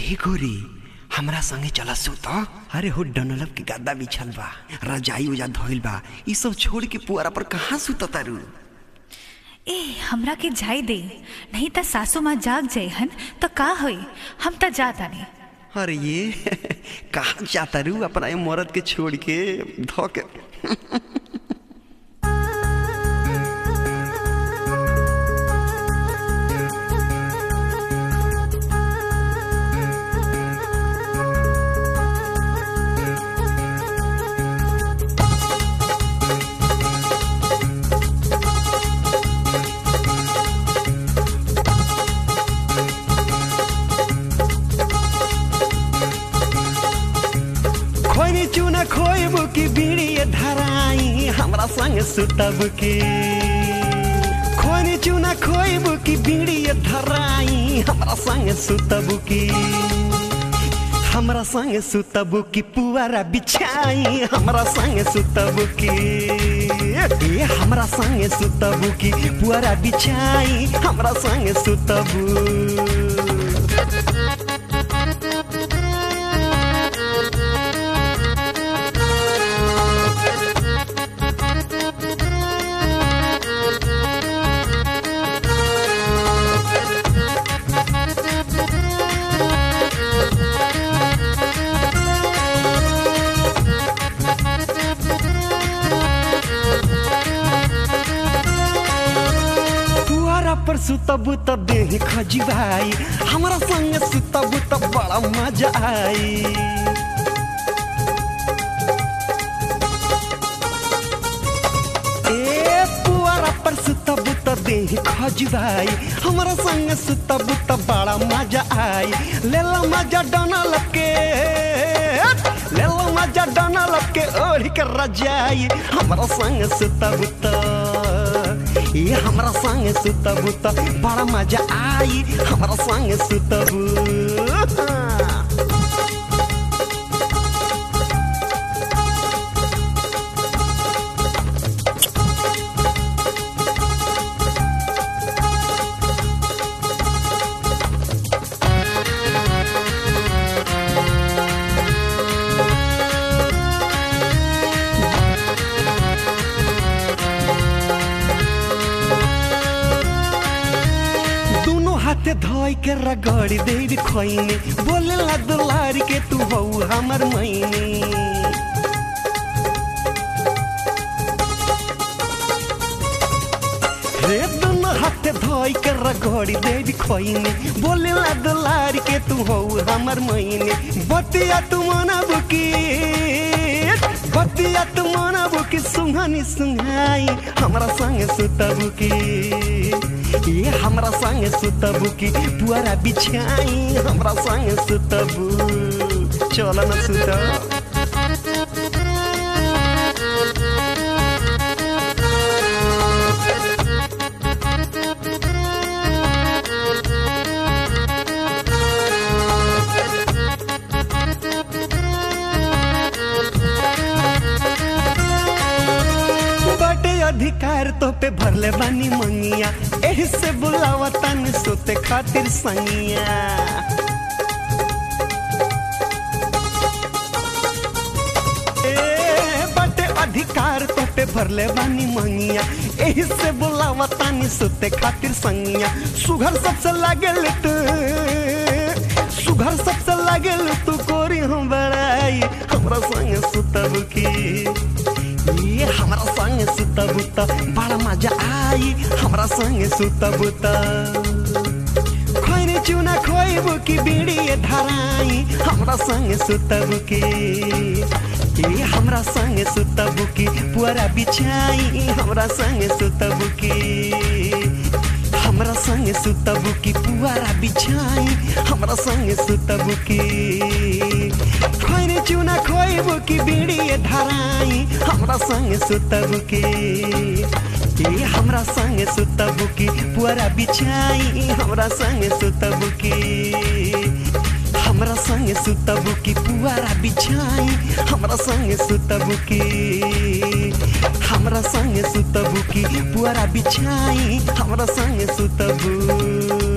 हे गोरी हमरा संगे चला सुत। अरे हो डनलब के गद्दा बिछल बा, रजाई उजा धोइल बा, ई सब छोड़ के पुआरा पर कहाँ सुत तारू? ए हमरा के जाय दे, नहीं त सासू माँ जाग जाए हन तो का होई। हम त जाता नहीं। अरे ये कहाँ जाता रू अपना मरद के छोड़ के धो के? खोई चूना खोइबू की बीड़ी धराई हमरा संग सुतब के। खोई चूना खोइबू की बीड़ी धराई हमरा संग सुतब की। हमरा संग सुतब की पुआरा बिछाई हमरा संग सुतब की। ए हमरा संग सुतब की पुआरा बिछाई हमरा संग सुतब। पर सुतबू त देह खजुआई हमरा संग सुतबू त बड़ा मजा आई। ए पुआरा पर सुतबू त देह खजुआई हमरा संग सुतबू त बड़ा मजा आई। लेला मजा डनल के, लेला मजा डनल के ओढ़ के रजाई हमरा संग सुतबू त। ये हमरा संग सुतबू त बड़ा मजा आई हमरा संग सुतबू। हाथे धोई के रगड़ी देवी खोइनी बोले ला दुलारी के तू हो हमर मैनी। रे दोनों हाथे धोई के रगड़ी देवी खोइनी बोले ला दुलारी के तू हो हमर मैनी। बतिया तू मनाबू की, बतिया तू मनाबू की सुहानी सुहाई हमरा संग सुतबू की। ये हमरा संग सुतबू की पुआरा बिछाई हमरा संग सुतबू। चल न सुत। अधिकार तो पे भरले बानी मंगिया एही से बुलावा तन सोते खातिर संगिया। ए बटे अधिकार तो पे भरले बानी मंगिया एही से बुलावा तन सोते खातिर संगिया। सुघर सबसे लागल तू, सुघर सबसे लागल तू कोरी हम बड़ाई हमरा संग सुतब की। ये हमरा संग सुतबू त बड़ा मजा आई हमरा संग सुतबू त। खोई चूना खोइबू की बीड़ी धराई हमरा संग सुतबू की। ये हमरा संग सुतबू की पुआरा बिछाई हमरा संग सुतबू की। हमरा संग सुतबू की पुआरा बिछाई हमरा संग सुतबू की। खोई चूना खोइबू की बीड़ी धराई हमरा संग सुतबू की। ये हमरा संग सुतबू की पुआरा बिछाई हमरा संग सुतबू की। हमरा संग सुतबू की पुआरा बिछाई हमरा संग सुतबू की। हमरा संग सुतबू की पुआरा बिछाई हमरा संग सुतबू।